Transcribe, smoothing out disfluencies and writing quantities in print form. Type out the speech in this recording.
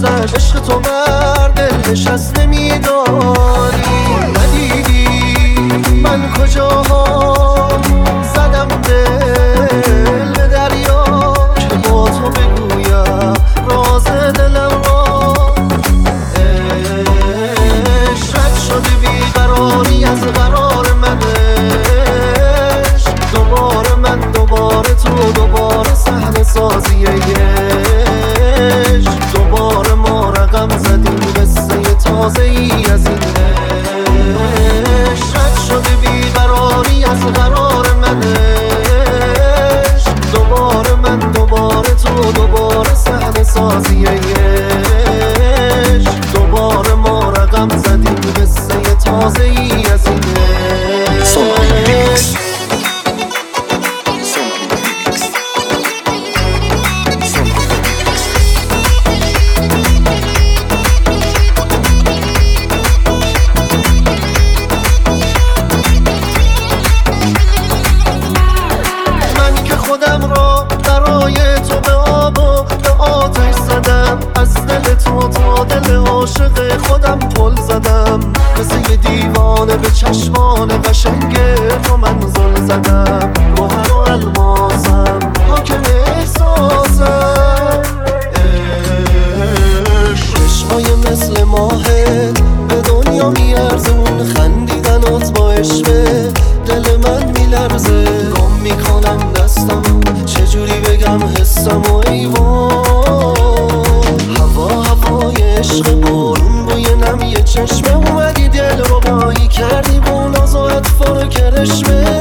گذشت. عشق تو بر دل نشست نمیدانی. ندیدی من کجاها زدم دل به دریا که با تو بگویم راز دلم را. عشقت شده بیقراری از قرار منش. دوباره من دوباره تو دوباره صحنه سازی عشق. دوباره ما رقم زدیم قصه تازه ای از این عشق. شده بیقراری از قرار منش. دوباره من دوباره تو دوباره صحنه سازی عشق. دوباره ما رقم زدیم قصه تازه ای از این عشق. خودم را برای تو به آب و به آتش زدم. از دل تو تا دل عاشق خودم پل زدم. مثل یه دیوانه به چشمان قشنگ تو منزل زدم. گوهر و الماسم حاکم احساسم. چشمای مثل ماهت به دنیا میارزون. خندیدنات با عشقه دل من میلرزه. گم میکنم دستم چجوری بگم حسم و ایوان. هوای عشق بارون بوی نم یه چشمه. اومدی دل رو بایی کردی با ناز و اطفال کرشمه.